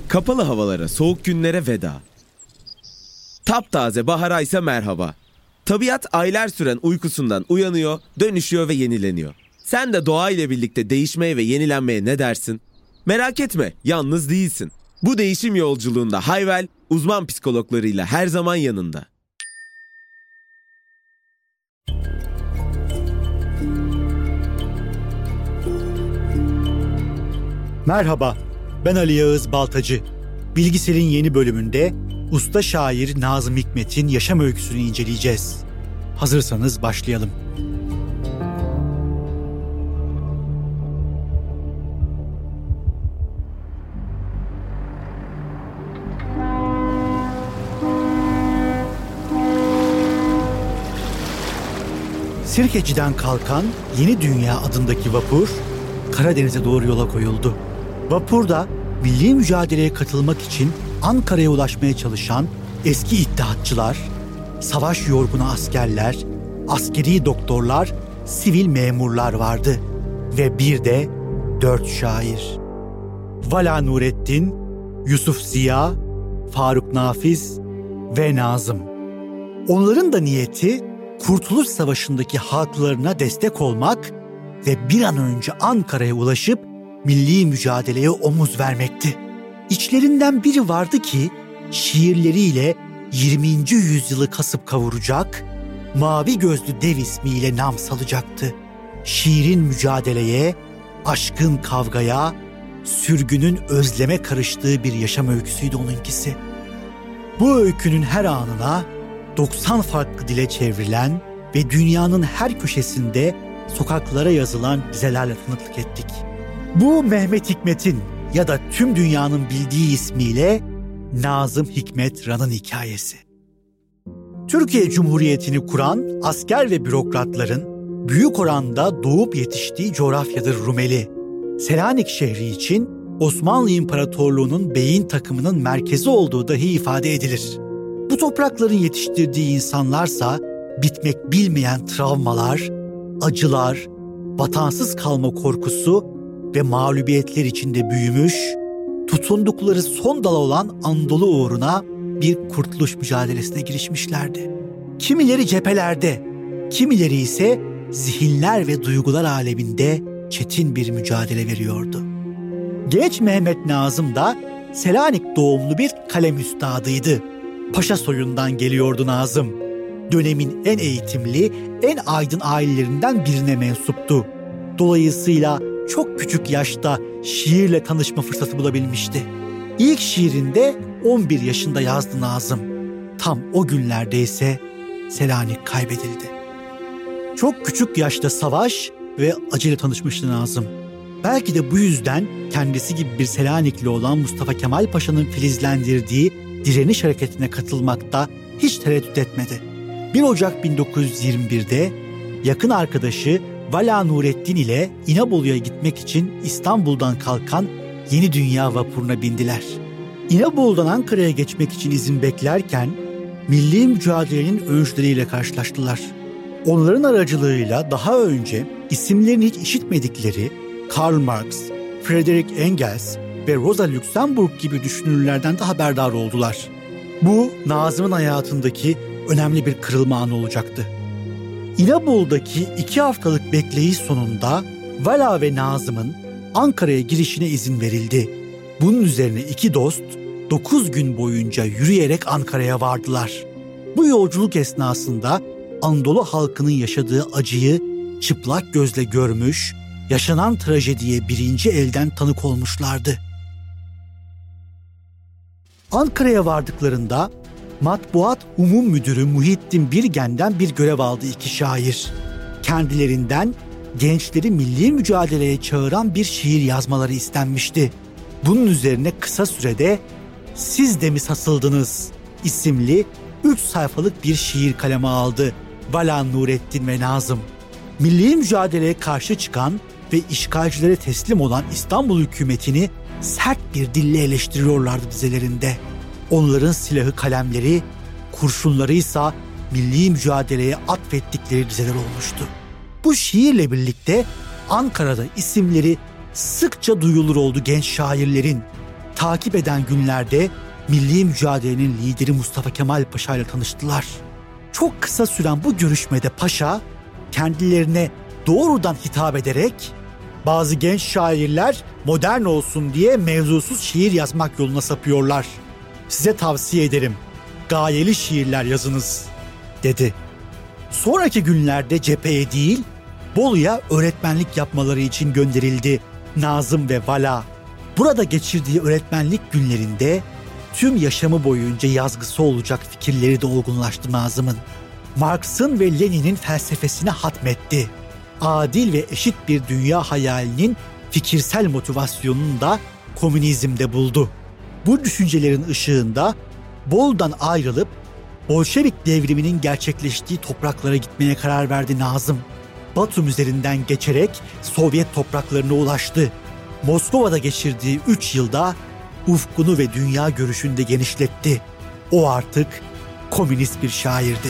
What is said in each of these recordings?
Kapalı havalara, soğuk günlere veda. Taptaze bahara ise merhaba. Tabiat aylar süren uykusundan uyanıyor, dönüşüyor ve yenileniyor. Sen de doğa ile birlikte değişmeye ve yenilenmeye ne dersin? Merak etme, yalnız değilsin. Bu değişim yolculuğunda Hayvel, uzman psikologlarıyla her zaman yanında. Merhaba, ben Ali Yağız Baltacı. Bilgisel'in yeni bölümünde usta şair Nazım Hikmet'in yaşam öyküsünü inceleyeceğiz. Hazırsanız başlayalım. Sirkeci'den kalkan Yeni Dünya adındaki vapur Karadeniz'e doğru yola koyuldu. Vapurda milli mücadeleye katılmak için Ankara'ya ulaşmaya çalışan eski iddiatçılar, savaş yorgunu askerler, askeri doktorlar, sivil memurlar vardı ve bir de 4 şair. Vala Nurettin, Yusuf Ziya, Faruk Nafiz ve Nazım. Onların da niyeti Kurtuluş Savaşı'ndaki halklarına destek olmak ve bir an önce Ankara'ya ulaşıp milli mücadeleye omuz vermekti. İçlerinden biri vardı ki şiirleriyle 20. yüzyılı kasıp kavuracak, Mavi Gözlü Dev ismiyle nam salacaktı. Şiirin mücadeleye, aşkın kavgaya, sürgünün özleme karıştığı bir yaşam öyküsüydü onunkisi. Bu öykünün her anına 90 farklı dile çevrilen ve dünyanın her köşesinde sokaklara yazılan dizelerle tanıklık ettik. Bu Mehmet Hikmet'in ya da tüm dünyanın bildiği ismiyle Nazım Hikmet Ran'ın hikayesi. Türkiye Cumhuriyeti'ni kuran asker ve bürokratların büyük oranda doğup yetiştiği coğrafyadır Rumeli. Selanik şehri için Osmanlı İmparatorluğu'nun beyin takımının merkezi olduğu dahi ifade edilir. Bu toprakların yetiştirdiği insanlarsa bitmek bilmeyen travmalar, acılar, vatansız kalma korkusu ve mağlubiyetler içinde büyümüş, tutundukları son dal olan Anadolu uğruna bir kurtuluş mücadelesine girişmişlerdi. Kimileri cephelerde, kimileri ise zihinler ve duygular aleminde çetin bir mücadele veriyordu. Genç Mehmet Nazım da Selanik doğumlu bir kalem üstadıydı. Paşa soyundan geliyordu Nazım. Dönemin en eğitimli, en aydın ailelerinden birine mensuptu. Dolayısıyla çok küçük yaşta şiirle tanışma fırsatı bulabilmişti. İlk şiirinde 11 yaşında yazdı Nazım. Tam o günlerde ise Selanik kaybedildi. Çok küçük yaşta savaş ve acıyla tanışmıştı Nazım. Belki de bu yüzden kendisi gibi bir Selanikli olan Mustafa Kemal Paşa'nın filizlendirdiği direniş hareketine katılmakta hiç tereddüt etmedi. 1 Ocak 1921'de yakın arkadaşı Vala Nurettin ile İnebolu'ya gitmek için İstanbul'dan kalkan Yeni Dünya vapuruna bindiler. İnebolu'dan Ankara'ya geçmek için izin beklerken milli mücadelenin öncüleriyle karşılaştılar. Onların aracılığıyla daha önce isimlerini hiç işitmedikleri Karl Marx, Friedrich Engels ve Rosa Luxemburg gibi düşünürlerden de haberdar oldular. Bu Nazım'ın hayatındaki önemli bir kırılma anı olacaktı. İnebolu'daki 2 haftalık bekleyiş sonunda Vala ve Nazım'ın Ankara'ya girişine izin verildi. Bunun üzerine 2 dost 9 gün boyunca yürüyerek Ankara'ya vardılar. Bu yolculuk esnasında Anadolu halkının yaşadığı acıyı çıplak gözle görmüş, yaşanan trajediye birinci elden tanık olmuşlardı. Ankara'ya vardıklarında Matbuat Umum Müdürü Muhittin Birgen'den bir görev aldı 2 şair. Kendilerinden gençleri milli mücadeleye çağıran bir şiir yazmaları istenmişti. Bunun üzerine kısa sürede "Siz de mi sasıldınız?" isimli 3 sayfalık bir şiir kaleme aldı Vala Nurettin ve Nazım. Milli mücadeleye karşı çıkan ve işgalcilere teslim olan İstanbul hükümetini sert bir dille eleştiriyorlardı dizelerinde. Onların silahı kalemleri, kurşunları ise milli mücadeleye atfettikleri dizeler olmuştu. Bu şiirle birlikte Ankara'da isimleri sıkça duyulur oldu genç şairlerin. Takip eden günlerde milli mücadelenin lideri Mustafa Kemal Paşa ile tanıştılar. Çok kısa süren bu görüşmede Paşa kendilerine doğrudan hitap ederek bazı genç şairler modern olsun diye mevzusuz şiir yazmak yoluna sapıyorlar. Size tavsiye ederim, gayeli şiirler yazınız dedi. Sonraki günlerde cepheye değil, Bolu'ya öğretmenlik yapmaları için gönderildi Nazım ve Vala. Burada geçirdiği öğretmenlik günlerinde tüm yaşamı boyunca yazgısı olacak fikirleri de olgunlaştı Nazım'ın. Marx'ın ve Lenin'in felsefesine hatmetti. Adil ve eşit bir dünya hayalinin fikirsel motivasyonunu da komünizmde buldu. Bu düşüncelerin ışığında Bolu'dan ayrılıp Bolşevik devriminin gerçekleştiği topraklara gitmeye karar verdi Nazım. Batum üzerinden geçerek Sovyet topraklarına ulaştı. Moskova'da geçirdiği 3 yılda ufkunu ve dünya görüşünü de genişletti. O artık komünist bir şairdi.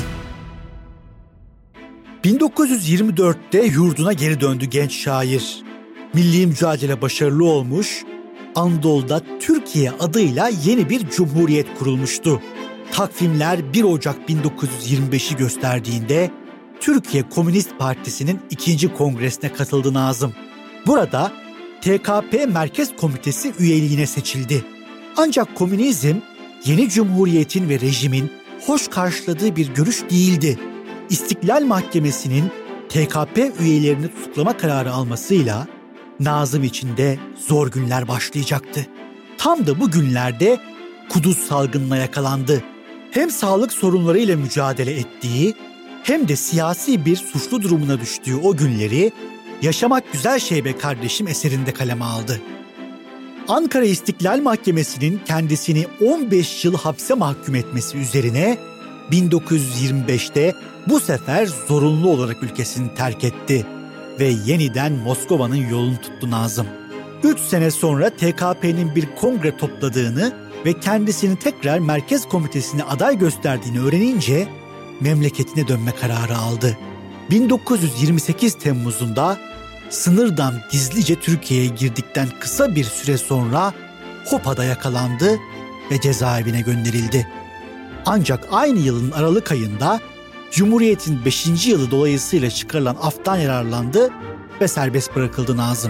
1924'te yurduna geri döndü genç şair. Milli mücadele başarılı olmuş, Anadolu'da Türkiye adıyla yeni bir cumhuriyet kurulmuştu. Takvimler 1 Ocak 1925'i gösterdiğinde Türkiye Komünist Partisi'nin 2. kongresine katıldı Nazım. Burada TKP Merkez Komitesi üyeliğine seçildi. Ancak komünizm yeni cumhuriyetin ve rejimin hoş karşıladığı bir görüş değildi. İstiklal Mahkemesi'nin TKP üyelerini tutuklama kararı almasıyla Nazım için de zor günler başlayacaktı. Tam da bu günlerde kuduz salgınına yakalandı. Hem sağlık sorunlarıyla mücadele ettiği hem de siyasi bir suçlu durumuna düştüğü o günleri Yaşamak Güzel Şey Be Kardeşim eserinde kaleme aldı. Ankara İstiklal Mahkemesi'nin kendisini 15 yıl hapse mahkum etmesi üzerine 1925'te bu sefer zorunlu olarak ülkesini terk etti ve yeniden Moskova'nın yolunu tuttu Nazım. 3 sene sonra TKP'nin bir kongre topladığını ve kendisini tekrar Merkez Komitesi'ne aday gösterdiğini öğrenince memleketine dönme kararı aldı. 1928 Temmuz'unda sınırdan gizlice Türkiye'ye girdikten kısa bir süre sonra Hopa'da yakalandı ve cezaevine gönderildi. Ancak aynı yılın Aralık ayında Cumhuriyet'in 5. yılı dolayısıyla çıkarılan aftan yararlandı ve serbest bırakıldı Nazım.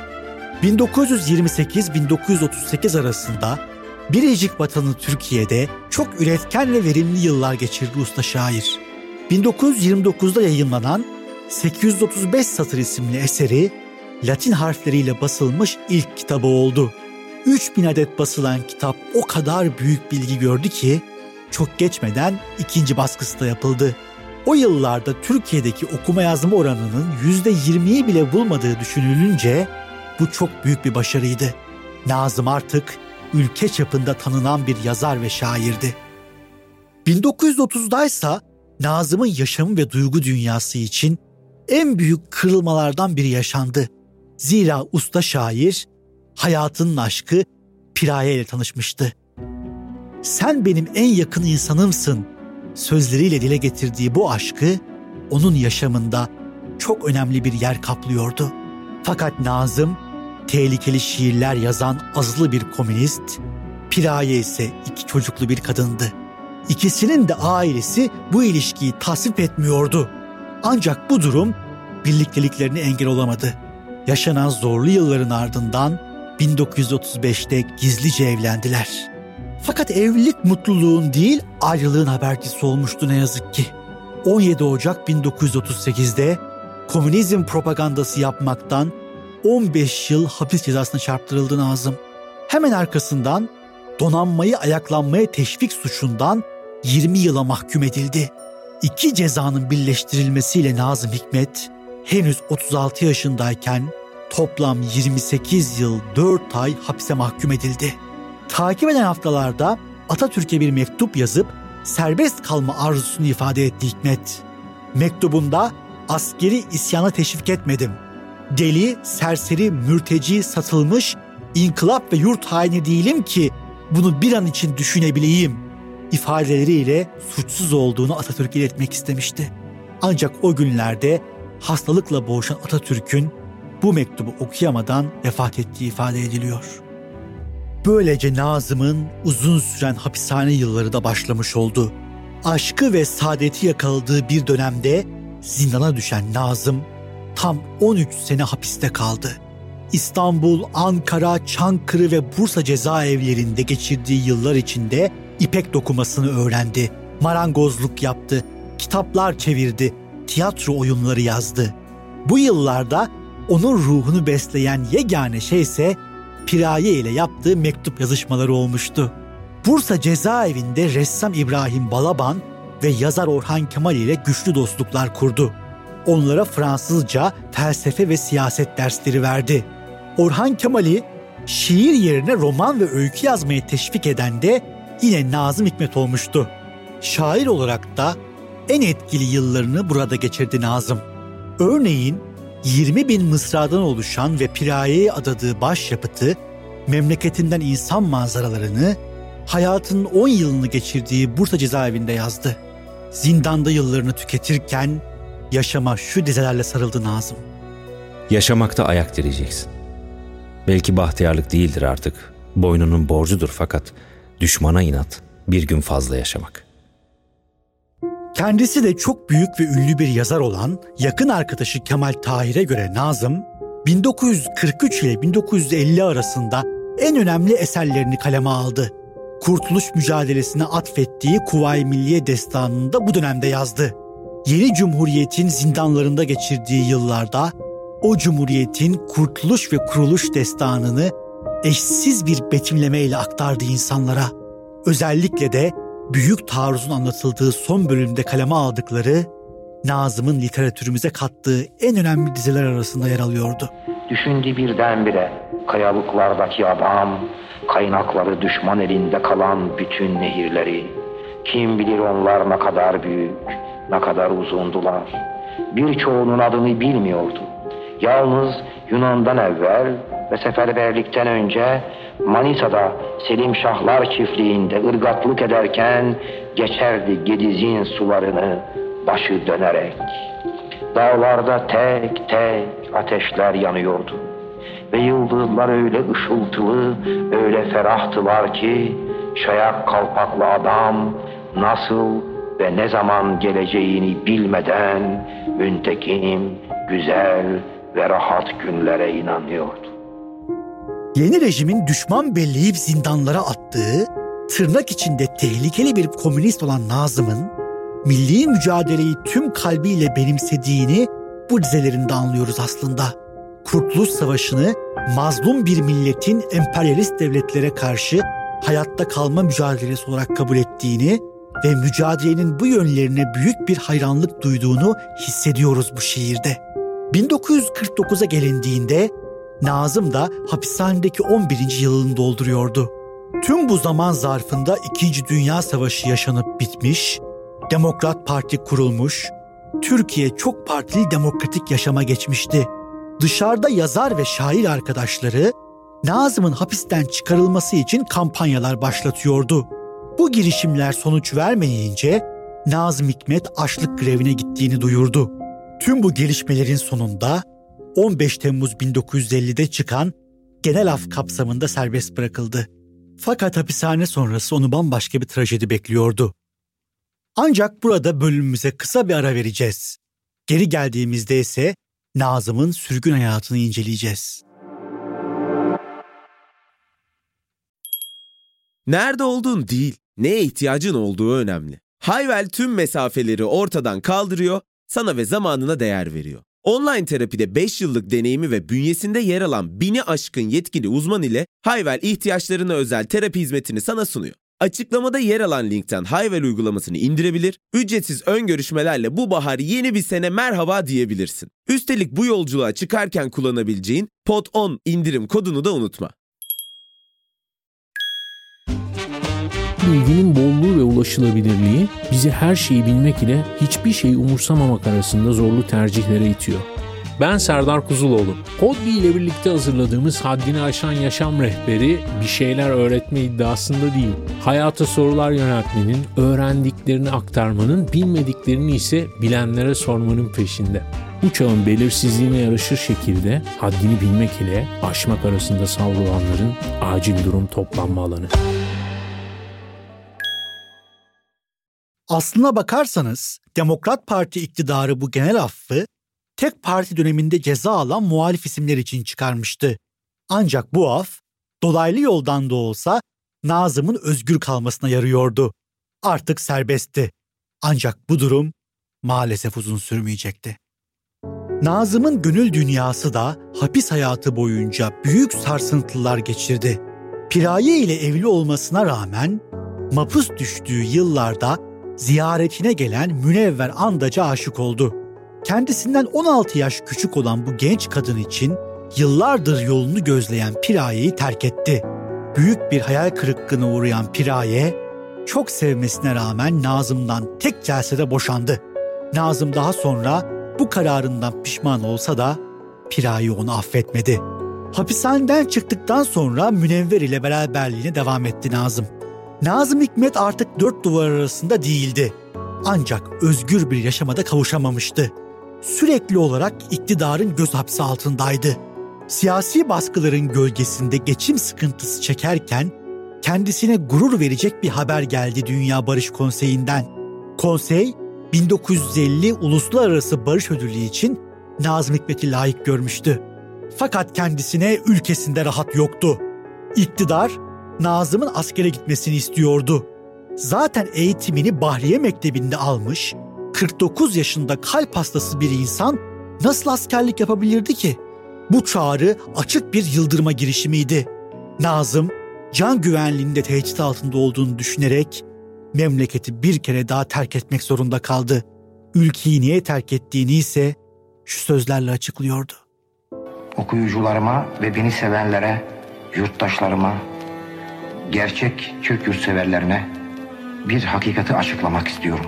1928-1938 arasında biricik vatanı Türkiye'de çok üretken ve verimli yıllar geçirdi usta şair. 1929'da yayımlanan 835 Satır isimli eseri Latin harfleriyle basılmış ilk kitabı oldu. 3000 adet basılan kitap o kadar büyük bilgi gördü ki çok geçmeden 2. baskısı da yapıldı. O yıllarda Türkiye'deki okuma yazma oranının %20'yi bile bulmadığı düşünülünce bu çok büyük bir başarıydı. Nazım artık ülke çapında tanınan bir yazar ve şairdi. 1930'daysa Nazım'ın yaşamı ve duygu dünyası için en büyük kırılmalardan biri yaşandı. Zira usta şair hayatının aşkı Piraye ile tanışmıştı. "Sen benim en yakın insanımsın" sözleriyle dile getirdiği bu aşkı onun yaşamında çok önemli bir yer kaplıyordu. Fakat Nazım tehlikeli şiirler yazan azılı bir komünist, Piraye ise 2 çocuklu bir kadındı. İkisinin de ailesi bu ilişkiyi tasvip etmiyordu. Ancak bu durum birlikteliklerine engel olamadı. Yaşanan zorlu yılların ardından 1935'te gizlice evlendiler. Fakat evlilik mutluluğun değil, ayrılığın habercisi olmuştu ne yazık ki. 17 Ocak 1938'de komünizm propagandası yapmaktan 15 yıl hapis cezasına çarptırıldı Nazım. Hemen arkasından donanmayı ayaklanmaya teşvik suçundan 20 yıla mahkum edildi. 2 cezanın birleştirilmesiyle Nazım Hikmet henüz 36 yaşındayken toplam 28 yıl 4 ay hapse mahkum edildi. Takip eden haftalarda Atatürk'e bir mektup yazıp serbest kalma arzusunu ifade etti Hikmet. Mektubunda askeri isyana teşvik etmedim. Deli, serseri, mürteci, satılmış, inkılap ve yurt haini değilim ki bunu bir an için düşünebileyim ifadeleriyle suçsuz olduğunu Atatürk'e iletmek istemişti. Ancak o günlerde hastalıkla boğuşan Atatürk'ün bu mektubu okuyamadan vefat ettiği ifade ediliyor. Böylece Nazım'ın uzun süren hapishane yılları da başlamış oldu. Aşkı ve saadeti yakaladığı bir dönemde zindana düşen Nazım tam 13 sene hapiste kaldı. İstanbul, Ankara, Çankırı ve Bursa cezaevlerinde geçirdiği yıllar içinde ipek dokumasını öğrendi. Marangozluk yaptı, kitaplar çevirdi, tiyatro oyunları yazdı. Bu yıllarda onun ruhunu besleyen yegane şey ise Piraye ile yaptığı mektup yazışmaları olmuştu. Bursa cezaevinde ressam İbrahim Balaban ve yazar Orhan Kemal ile güçlü dostluklar kurdu. Onlara Fransızca, felsefe ve siyaset dersleri verdi. Orhan Kemal'i şiir yerine roman ve öykü yazmayı teşvik eden de yine Nazım Hikmet olmuştu. Şair olarak da en etkili yıllarını burada geçirdi Nazım. Örneğin 20.000 mısradan oluşan ve Piraye'ye adadığı başyapıtı, memleketinden insan manzaralarını, hayatının 10 yılını geçirdiği Bursa cezaevinde yazdı. Zindanda yıllarını tüketirken yaşama şu dizelerle sarıldı Nazım. Yaşamakta ayak direceksin. Belki bahtiyarlık değildir artık, boynunun borcudur fakat düşmana inat bir gün fazla yaşamak. Kendisi de çok büyük ve ünlü bir yazar olan yakın arkadaşı Kemal Tahir'e göre Nazım, 1943 ile 1950 arasında en önemli eserlerini kaleme aldı. Kurtuluş mücadelesine atfettiği Kuvayi Milliye Destanı'nı da bu dönemde yazdı. Yeni Cumhuriyet'in zindanlarında geçirdiği yıllarda o Cumhuriyet'in kurtuluş ve kuruluş destanını eşsiz bir betimlemeyle aktardı insanlara. Özellikle de Büyük Taarruz'un anlatıldığı son bölümde kaleme aldıkları, Nazım'ın literatürümüze kattığı en önemli dizeler arasında yer alıyordu. Düşündü birdenbire kayalıklardaki adam, kaynakları düşman elinde kalan bütün nehirleri. Kim bilir onlar ne kadar büyük, ne kadar uzundular. Birçoğunun adını bilmiyordu. Yalnız Yunan'dan evvel ve seferberlikten önce Manisa'da Selim Şahlar çiftliğinde ırgatlık ederken geçerdi Gediz'in sularını başı dönerek. Dağlarda tek tek ateşler yanıyordu. Ve yıldızlar öyle ışıltılı, öyle ferahtılar ki şayak kalpaklı adam nasıl ve ne zaman geleceğini bilmeden müntekim, güzel ve rahat günlere inanıyordu. Yeni rejimin düşman belleyip zindanlara attığı, tırnak içinde tehlikeli bir komünist olan Nazım'ın milli mücadeleyi tüm kalbiyle benimsediğini bu dizelerinde anlıyoruz aslında. Kurtuluş Savaşı'nı mazlum bir milletin emperyalist devletlere karşı hayatta kalma mücadelesi olarak kabul ettiğini ve mücadelenin bu yönlerine büyük bir hayranlık duyduğunu hissediyoruz bu şiirde. 1949'a gelindiğinde Nazım da hapishanedeki 11. yılını dolduruyordu. Tüm bu zaman zarfında 2. Dünya Savaşı yaşanıp bitmiş, Demokrat Parti kurulmuş, Türkiye çok partili demokratik yaşama geçmişti. Dışarıda yazar ve şair arkadaşları Nazım'ın hapisten çıkarılması için kampanyalar başlatıyordu. Bu girişimler sonuç vermeyince Nazım Hikmet açlık grevine gittiğini duyurdu. Tüm bu gelişmelerin sonunda 15 Temmuz 1950'de çıkan genel af kapsamında serbest bırakıldı. Fakat hapishane sonrası onu bambaşka bir trajedi bekliyordu. Ancak burada bölümümüze kısa bir ara vereceğiz. Geri geldiğimizde ise Nazım'ın sürgün hayatını inceleyeceğiz. Nerede olduğun değil, neye ihtiyacın olduğu önemli. Hayvel tüm mesafeleri ortadan kaldırıyor, sana ve zamanına değer veriyor. Online terapide 5 yıllık deneyimi ve bünyesinde yer alan 1000'i aşkın yetkili uzman ile Hayvel ihtiyaçlarına özel terapi hizmetini sana sunuyor. Açıklamada yer alan linkten Hayvel uygulamasını indirebilir, ücretsiz ön görüşmelerle bu bahar yeni bir sene merhaba diyebilirsin. Üstelik bu yolculuğa çıkarken kullanabileceğin POD10 indirim kodunu da unutma. Bilginin bolluğu ve ulaşılabilirliği bizi her şeyi bilmek ile hiçbir şeyi umursamamak arasında zorlu tercihlere itiyor. Ben Serdar Kuzuloğlu. Podbi ile birlikte hazırladığımız haddini aşan yaşam rehberi bir şeyler öğretme iddiasında değil. Hayata sorular yöneltmenin, öğrendiklerini aktarmanın, bilmediklerini ise bilenlere sormanın peşinde. Bu çağın belirsizliğine yaraşır şekilde haddini bilmek ile aşmak arasında savrulanların acil durum toplanma alanı. Aslına bakarsanız Demokrat Parti iktidarı bu genel affı tek parti döneminde ceza alan muhalif isimler için çıkarmıştı. Ancak bu af dolaylı yoldan da olsa Nazım'ın özgür kalmasına yarıyordu. Artık serbestti. Ancak bu durum maalesef uzun sürmeyecekti. Nazım'ın gönül dünyası da hapis hayatı boyunca büyük sarsıntılar geçirdi. Piraye ile evli olmasına rağmen mapus düştüğü yıllarda ziyaretine gelen Münevver Andaç'a aşık oldu. Kendisinden 16 yaş küçük olan bu genç kadın için yıllardır yolunu gözleyen Piraye'yi terk etti. Büyük bir hayal kırıklığına uğrayan Piraye, çok sevmesine rağmen Nazım'dan tek celsede boşandı. Nazım daha sonra bu kararından pişman olsa da Piraye onu affetmedi. Hapishaneden çıktıktan sonra Münevver ile beraberliğine devam etti Nazım. Nazım Hikmet artık dört duvar arasında değildi. Ancak özgür bir yaşama da kavuşamamıştı. Sürekli olarak iktidarın göz hapsi altındaydı. Siyasi baskıların gölgesinde geçim sıkıntısı çekerken kendisine gurur verecek bir haber geldi Dünya Barış Konseyi'nden. Konsey, 1950 Uluslararası Barış Ödülü için Nazım Hikmet'i layık görmüştü. Fakat kendisine ülkesinde rahat yoktu. İktidar, Nazım'ın askere gitmesini istiyordu. Zaten eğitimini Bahriye Mektebi'nde almış, 49 yaşında kalp hastası bir insan nasıl askerlik yapabilirdi ki? Bu çağrı açık bir yıldırma girişimiydi. Nazım, can güvenliğinde tehdit altında olduğunu düşünerek memleketi bir kere daha terk etmek zorunda kaldı. Ülkeyi niye terk ettiğini ise şu sözlerle açıklıyordu. Okuyucularıma ve beni sevenlere, yurttaşlarıma, gerçek Türk yurtseverlerine bir hakikati açıklamak istiyorum.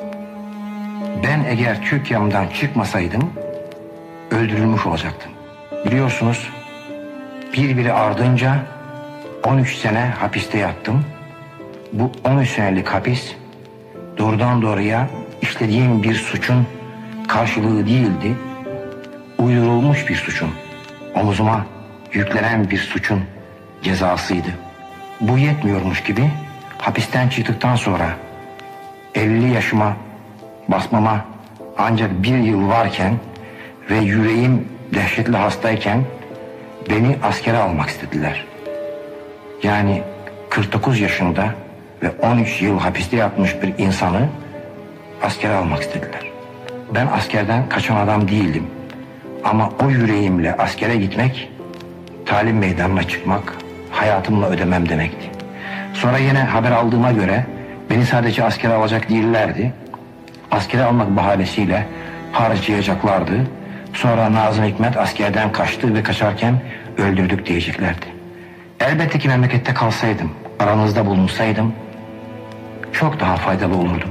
Ben eğer Türkiye'mden çıkmasaydım öldürülmüş olacaktım. Biliyorsunuz birbiri ardınca 13 sene hapiste yattım. Bu 13 senelik hapis doğrudan doğruya işlediğim bir suçun karşılığı değildi. Uydurulmuş bir suçun, omuzuma yüklenen bir suçun cezasıydı. Bu yetmiyormuş gibi hapisten çıktıktan sonra 50 yaşıma basmama ancak bir yıl varken ve yüreğim dehşetli hastayken beni askere almak istediler. Yani 49 yaşında ve 13 yıl hapiste yatmış bir insanı askere almak istediler. Ben askerden kaçan adam değildim. Ama o yüreğimle askere gitmek, talim meydanına çıkmak, hayatımla ödemem demekti. Sonra yine haber aldığıma göre beni sadece askere alacak değillerdi. Askere almak bahanesiyle harcayacaklardı. Sonra Nazım Hikmet askerden kaçtı ve kaçarken öldürdük diyeceklerdi. Elbette ki memlekette kalsaydım, aranızda bulunsaydım çok daha faydalı olurdum.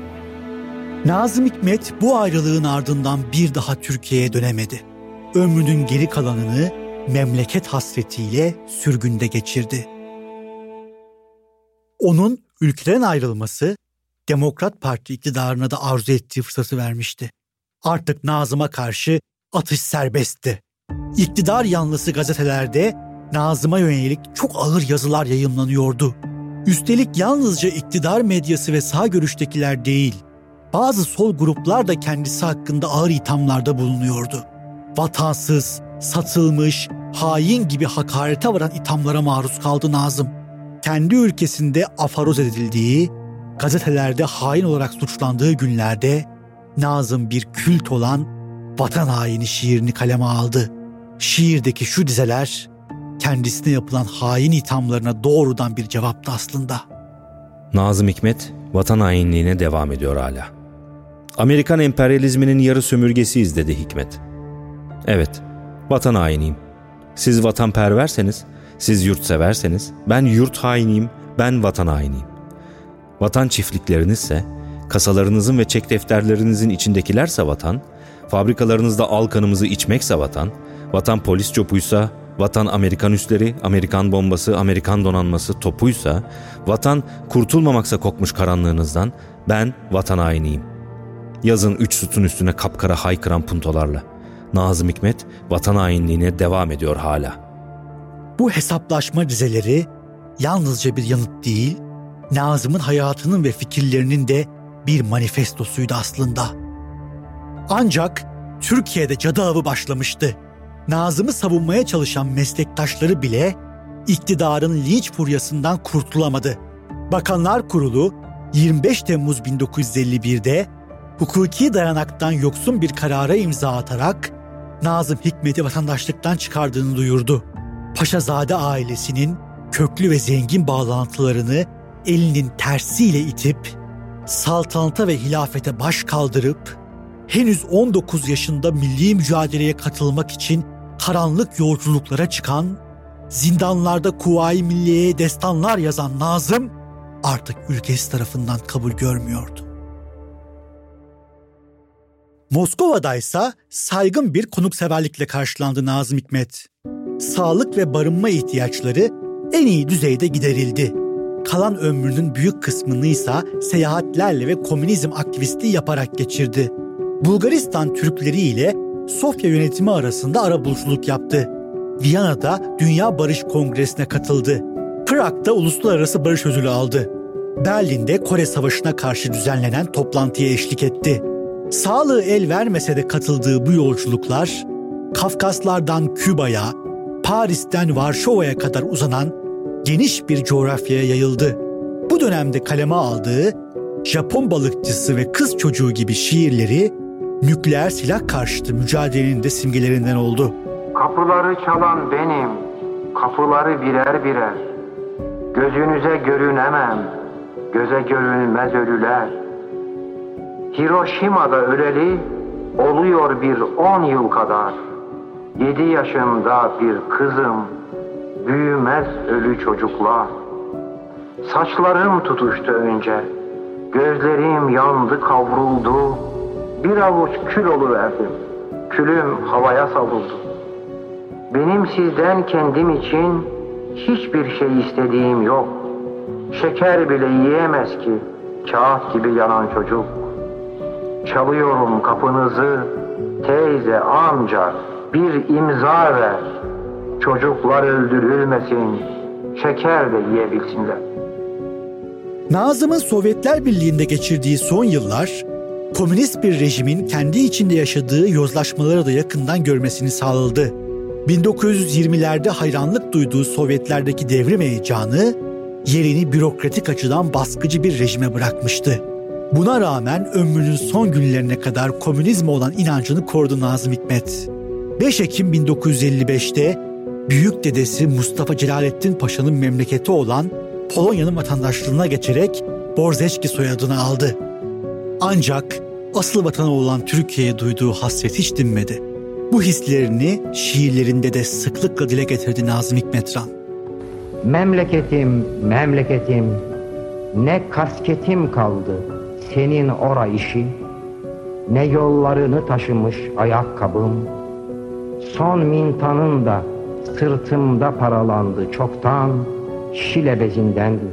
Nazım Hikmet bu ayrılığın ardından bir daha Türkiye'ye dönemedi. Ömrünün geri kalanını memleket hasretiyle sürgünde geçirdi. Onun ülkeden ayrılması Demokrat Parti iktidarına da arzu ettiği fırsatı vermişti. Artık Nazım'a karşı atış serbestti. İktidar yanlısı gazetelerde Nazım'a yönelik çok ağır yazılar yayımlanıyordu. Üstelik yalnızca iktidar medyası ve sağ görüştekiler değil, bazı sol gruplar da kendisi hakkında ağır ithamlarda bulunuyordu. Vatansız, satılmış, hain gibi hakarete varan ithamlara maruz kaldı Nazım. Kendi ülkesinde afaroz edildiği, gazetelerde hain olarak suçlandığı günlerde Nazım bir kült olan Vatan Haini şiirini kaleme aldı. Şiirdeki şu dizeler kendisine yapılan hain ithamlarına doğrudan bir cevaptı aslında. Nazım Hikmet vatan hainliğine devam ediyor hala. Amerikan emperyalizminin yarı sömürgesiyiz dedi Hikmet. Evet, vatan hainiyim. Siz vatanperverseniz, siz yurtseverseniz, ben yurt hainiyim, ben vatan hainiyim. Vatan çiftliklerinizse, kasalarınızın ve çek defterlerinizin içindekilerse vatan, fabrikalarınızda al kanımızı içmekse vatan, vatan polis copuysa, vatan Amerikan üsleri, Amerikan bombası, Amerikan donanması topuysa, vatan kurtulmamaksa kokmuş karanlığınızdan, ben vatan hainiyim. Yazın 3 sütun üstüne kapkara haykıran puntolarla. Nazım Hikmet vatan hainliğine devam ediyor hala. Bu hesaplaşma dizeleri yalnızca bir yanıt değil, Nazım'ın hayatının ve fikirlerinin de bir manifestosuydu aslında. Ancak Türkiye'de cadı avı başlamıştı. Nazım'ı savunmaya çalışan meslektaşları bile iktidarın linç furyasından kurtulamadı. Bakanlar Kurulu 25 Temmuz 1951'de hukuki dayanaktan yoksun bir karara imza atarak Nazım Hikmet'i vatandaşlıktan çıkardığını duyurdu. Paşazade ailesinin köklü ve zengin bağlantılarını elinin tersiyle itip, saltanata ve hilafete baş kaldırıp, henüz 19 yaşında milli mücadeleye katılmak için karanlık yolculuklara çıkan, zindanlarda Kuvayi Milliye'ye destanlar yazan Nazım artık ülkesi tarafından kabul görmüyordu. Moskova'daysa saygın bir konukseverlikle karşılandı Nazım Hikmet. Sağlık ve barınma ihtiyaçları en iyi düzeyde giderildi. Kalan ömrünün büyük kısmını ise seyahatlerle ve komünizm aktivistliği yaparak geçirdi. Bulgaristan Türkleri ile Sofya yönetimi arasında arabuluculuk yaptı. Viyana'da Dünya Barış Kongresi'ne katıldı. Prag'da Uluslararası Barış Ödülü aldı. Berlin'de Kore Savaşı'na karşı düzenlenen toplantıya eşlik etti. Sağlığı el vermese de katıldığı bu yolculuklar, Kafkaslardan Küba'ya, Paris'ten Varşova'ya kadar uzanan geniş bir coğrafyaya yayıldı. Bu dönemde kaleme aldığı Japon balıkçısı ve kız çocuğu gibi şiirleri nükleer silah karşıtı mücadelenin de simgelerinden oldu. Kapıları çalan benim, kapıları birer birer. Gözünüze görünemem, göze görünmez ölüler. Hiroşima'da öleli oluyor bir 10 yıl kadar. 7 yaşında bir kızım, büyümez ölü çocuklar. Saçlarım tutuştu önce, gözlerim yandı kavruldu. Bir avuç kül oluverdim, külüm havaya savruldu. Benim sizden kendim için hiçbir şey istediğim yok. Şeker bile yiyemez ki kağıt gibi yanan çocuk. Çalıyorum kapınızı, teyze, amca, bir imza ver. Çocuklar öldürülmesin, şeker de yiyebilsinler. Nazım'ın Sovyetler Birliği'nde geçirdiği son yıllar, komünist bir rejimin kendi içinde yaşadığı yozlaşmaları da yakından görmesini sağladı. 1920'lerde hayranlık duyduğu Sovyetlerdeki devrim heyecanı, yerini bürokratik açıdan baskıcı bir rejime bırakmıştı. Buna rağmen ömrünün son günlerine kadar komünizme olan inancını korudu Nazım Hikmet. 5 Ekim 1955'te büyük dedesi Mustafa Celalettin Paşa'nın memleketi olan Polonya'nın vatandaşlığına geçerek Borzeçki soyadını aldı. Ancak asıl vatanı olan Türkiye'ye duyduğu hasret hiç dinmedi. Bu hislerini şiirlerinde de sıklıkla dile getirdi Nazım Hikmetran. Memleketim, memleketim, ne kasketim kaldı senin ora işi, ne yollarını taşımış ayakkabım, son mintanın da sırtımda paralandı çoktan, şile bezindendi.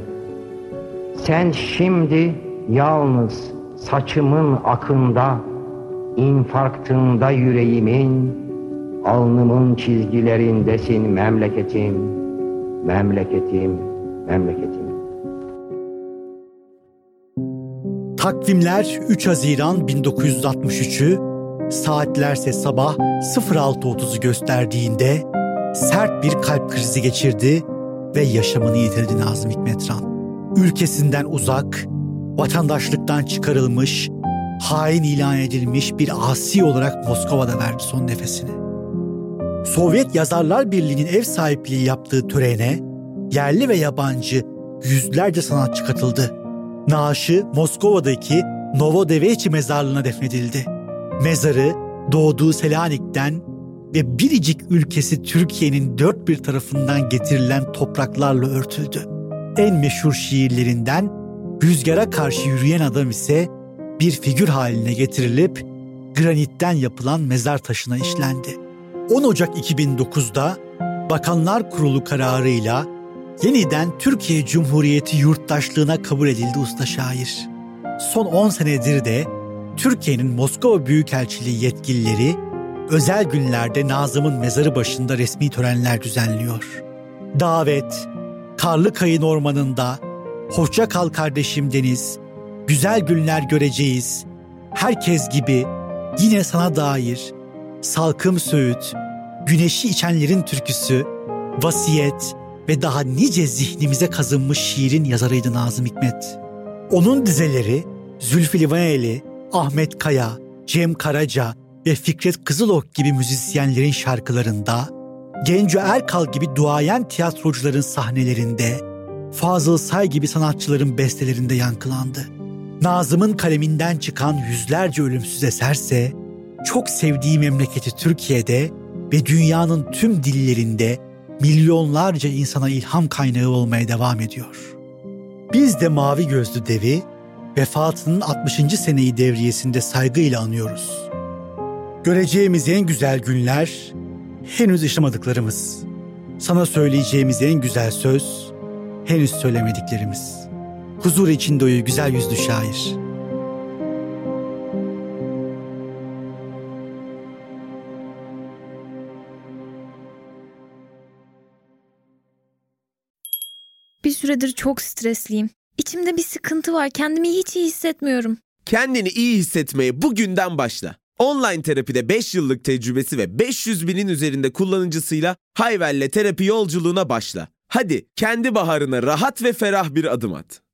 Sen şimdi yalnız saçımın akında, infarktında yüreğimin, alnımın çizgilerindesin memleketim, memleketim, memleketim. Takvimler 3 Haziran 1963'ü, saatlerse sabah 06.30'u gösterdiğinde sert bir kalp krizi geçirdi ve yaşamını yitirdi Nazım Hikmetran. Ülkesinden uzak, vatandaşlıktan çıkarılmış, hain ilan edilmiş bir asi olarak Moskova'da verdi son nefesini. Sovyet Yazarlar Birliği'nin ev sahipliği yaptığı törene yerli ve yabancı yüzlerce sanatçı katıldı. Naaşı Moskova'daki Novodeveçi mezarlığına defnedildi. Mezarı doğduğu Selanik'ten ve biricik ülkesi Türkiye'nin dört bir tarafından getirilen topraklarla örtüldü. En meşhur şiirlerinden Rüzgara Karşı Yürüyen Adam ise bir figür haline getirilip granitten yapılan mezar taşına işlendi. 10 Ocak 2009'da Bakanlar Kurulu kararıyla yeniden Türkiye Cumhuriyeti yurttaşlığına kabul edildi usta şair. Son 10 senedir de Türkiye'nin Moskova Büyükelçiliği yetkilileri özel günlerde Nazım'ın mezarı başında resmi törenler düzenliyor. Davet, Karlı Kayın Ormanı'nda, hoşça kal kardeşim Deniz, güzel günler göreceğiz, herkes gibi, yine sana dair, Salkım Söğüt, güneşi içenlerin türküsü, vasiyet ve daha nice zihnimize kazınmış şiirin yazarıydı Nazım Hikmet. Onun dizeleri Zülfü Livaneli, Ahmet Kaya, Cem Karaca ve Fikret Kızılok gibi müzisyenlerin şarkılarında, Genco Erkal gibi duayen tiyatrocuların sahnelerinde, Fazıl Say gibi sanatçıların bestelerinde yankılandı. Nazım'ın kaleminden çıkan yüzlerce ölümsüz eserse, çok sevdiği memleketi Türkiye'de ve dünyanın tüm dillerinde milyonlarca insana ilham kaynağı olmaya devam ediyor. Biz de Mavi Gözlü Dev'i vefatının 60. seneyi devriyesinde saygıyla anıyoruz. Göreceğimiz en güzel günler henüz yaşamadıklarımız. Sana söyleyeceğimiz en güzel söz henüz söylemediklerimiz. Huzur içinde uyu güzel yüzlü şair. Bir süredir çok stresliyim. İçimde bir sıkıntı var. Kendimi hiç iyi hissetmiyorum. Kendini iyi hissetmeye bugünden başla. Online terapide 5 yıllık tecrübesi ve 500 binin üzerinde kullanıcısıyla Hayvel'le terapi yolculuğuna başla. Hadi kendi baharına rahat ve ferah bir adım at.